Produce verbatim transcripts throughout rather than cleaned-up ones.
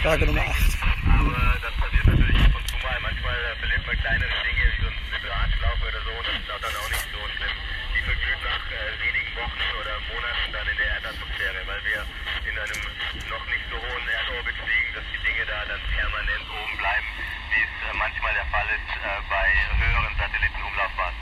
Frage Nummer acht. Aber das passiert natürlich ab und zu mal. Manchmal verliert man kleinere Dinge wie so eine Drahtschlaufe oder so. Das ist dann auch nicht so schlimm. Die verglüht nach äh, wenigen Wochen oder Monaten dann in der Erdatmosphäre, weil wir in einem noch nicht so hohen Erdorbit fliegen, dass die Dinge da dann permanent oben bleiben, wie es äh, manchmal der Fall ist äh, bei höheren Satellitenumlaufbahnen.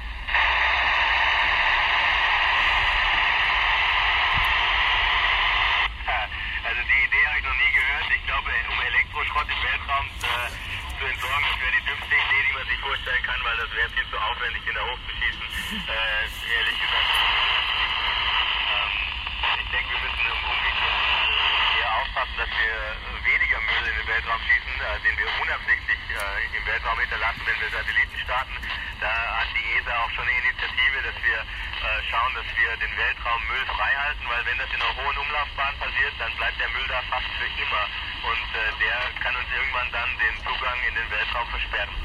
Also die Idee habe ich noch nie gehört. Ich glaube, um Elektroschrott im Weltraum äh, zu entsorgen, das wäre die dümmste Idee, die man sich vorstellen kann, weil das wäre viel zu aufwendig, den da hochzuschießen. Äh, ehrlich gesagt. Ähm, ich denke, wir müssen im Umgekehrt eher aufpassen, dass wir weniger Müll in den Weltraum schießen, äh, den wir unabsichtlich äh, im Weltraum hinterlassen, wenn wir Satelliten starten. Da hat die E S A auch schon eine Initiative, dass wir äh, schauen, dass wir den Weltraum Müll frei halten, weil wenn das in einer hohen Umlaufbahn passiert, dann bleibt der Müll da fast für immer und äh, der kann uns irgendwann dann den Zugang in den Weltraum versperren.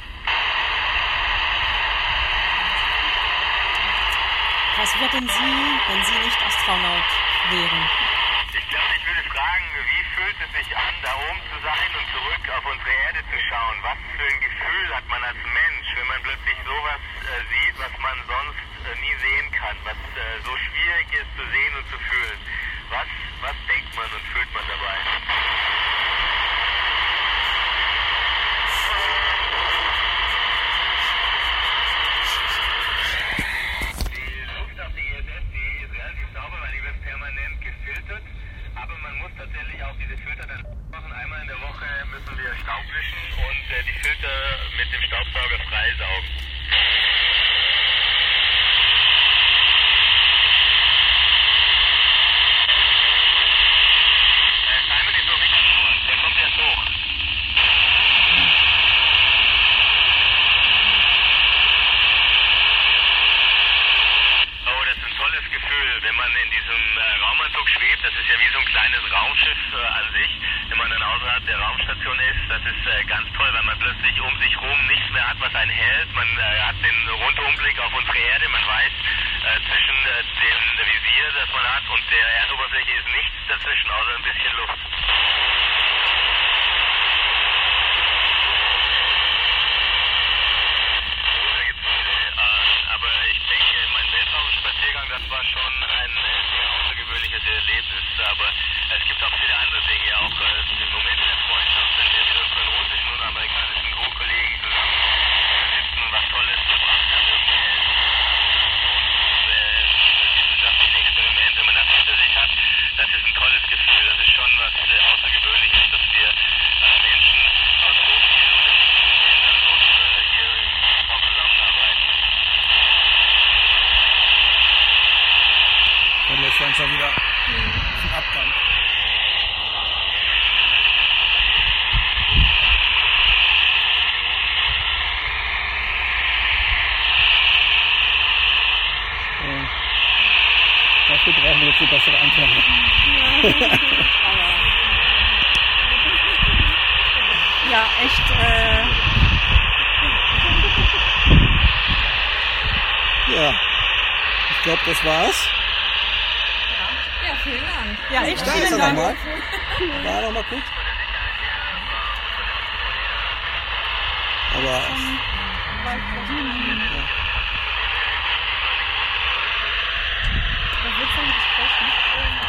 Was würden Sie, wenn Sie nicht Astronaut wären? Ich glaube, ich würde fragen, wie fühlt es sich an, da oben zu sein und zurück auf unsere Erde zu schauen? Was für ein Gefühl hat man als Mensch, wenn man plötzlich sowas äh, sieht, was man sonst äh, nie sehen kann, was äh, so schwierig ist zu sehen und zu fühlen? Was, was denkt man und fühlt man dabei? Aber man muss tatsächlich auch diese Filter dann machen. Einmal in der Woche müssen wir Staub wischen und äh, die Filter mit dem Staubsauger freisaugen. Äh, Simon ist noch nicht am Tor. Der kommt erst hoch. Oh, das ist ein tolles Gefühl, wenn man in diesem äh, Raumanzug schwebt. Das ist ja wie so ein kleines Raumschiff äh, an sich, wenn man dann außerhalb der Raumstation ist. Das ist äh, ganz toll, weil man plötzlich um sich rum nichts mehr hat, was einen hält. Man äh, hat den Rundumblick auf unsere Erde. Man weiß, äh, zwischen äh, dem Visier, das man hat, und der Erdoberfläche ist nichts dazwischen, außer ein bisschen Luft. Aber ich denke, mein Weltraumspaziergang, das war schon ein sehr außergewöhnliches Erlebnis. Aber es gibt auch viele andere Dinge, auch äh, im Moment der Freundschaft, wenn wir mit unseren russischen und amerikanischen Co-Kollegen zusammen sitzen, was Tolles gemacht haben, wissenschaftliche Experimente, man das hinter sich hat, das ist ein tolles Gefühl. Das ist schon was äh, Außergewöhnliches, dass wir äh, Menschen aus so vielen Ländern so äh, hier auch zusammenarbeiten. Kommen jetzt langsam wieder zum Abgang. Ja. Dafür brauchen wir jetzt eine bessere Antenne. Ja, echt. Äh Ja, ich glaube, das war's. Ja, vielen Dank. Ja, echt Danke vielen Dank. nochmal. War noch mal gut. Aber ja. Da wird so ein Gespräch nicht